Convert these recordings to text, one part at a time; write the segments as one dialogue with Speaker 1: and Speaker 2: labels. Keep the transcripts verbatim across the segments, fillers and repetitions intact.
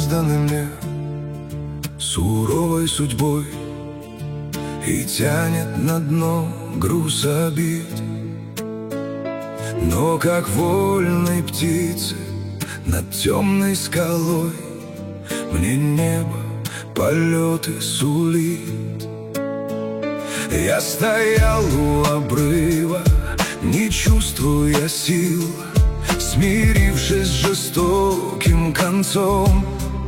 Speaker 1: розданы мне суровой судьбой, и тянет на дно груз обид. Но как вольной птице над темной скалой мне небо полеты сулит. Я стоял у обрыва, не чувствуя сил, смирившись с жестоким концом.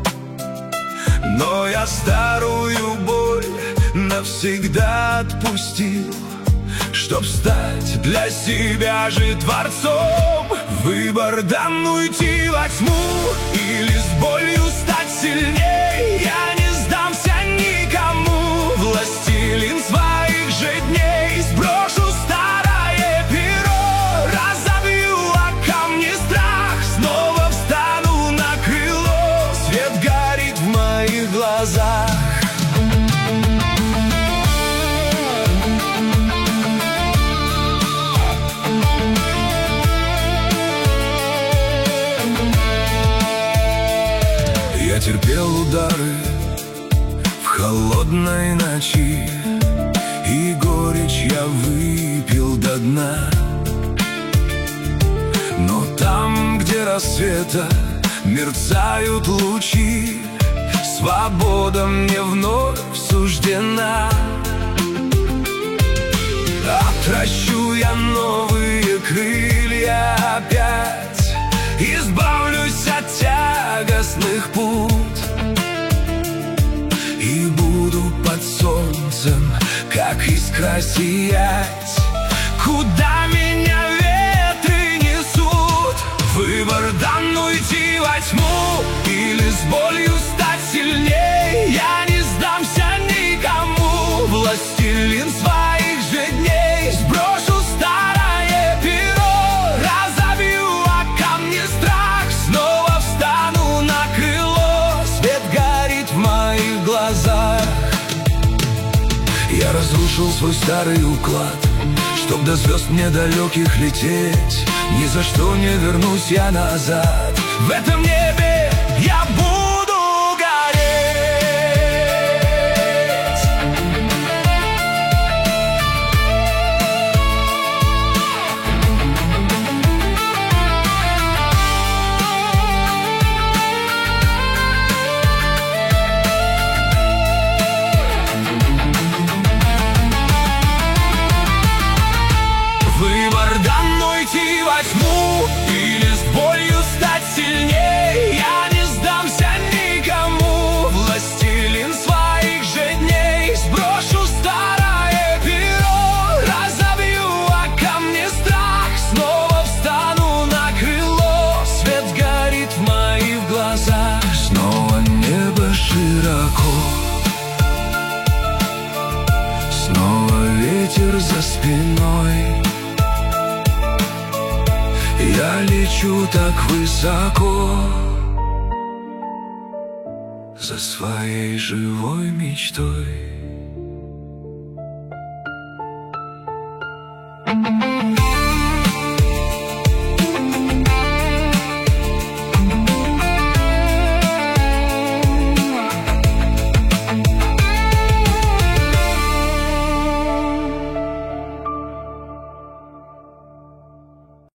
Speaker 1: Но я старую боль навсегда отпустил, чтоб стать для себя же творцом. Выбор дан: уйти во тьму или с болью стать сильней. Я не сдамся никому, властелин своих же дней. Сброшу старое перо, разобью о камни страх, снова встану на крыло, свет горит в моих глазах. Я терпел удары в холодной ночи, и горечь я выпил до дна. Но там, где рассвета мерцают лучи, свобода мне вновь суждена. Отращу я новые крылья опять, избавлюсь от тягостных пут и буду под солнцем, как искра, сиять, куда меня ветры несут. Выбор дан: уйти во тьму или с болью стать сильней. Я не сдамся никому, властелин своих же дней. Сброшу старое перо, разобью о камни страх, снова встану на крыло, свет горит в моих глазах. Я разрушил свой старый уклад, чтоб до звезд мне далеких лететь. Ни за что не вернусь я назад. В этом небе я буду гореть. Выбор дан: уйти во тьму или с болью стать сильней. Я не сдамся никому, властелин своих же дней. Сброшу старое перо, разобью о камни страх, снова встану на крыло, свет горит в моих глазах. Снова небо широко, снова ветер за спиной. Я лечу так высоко за своей живой мечтой.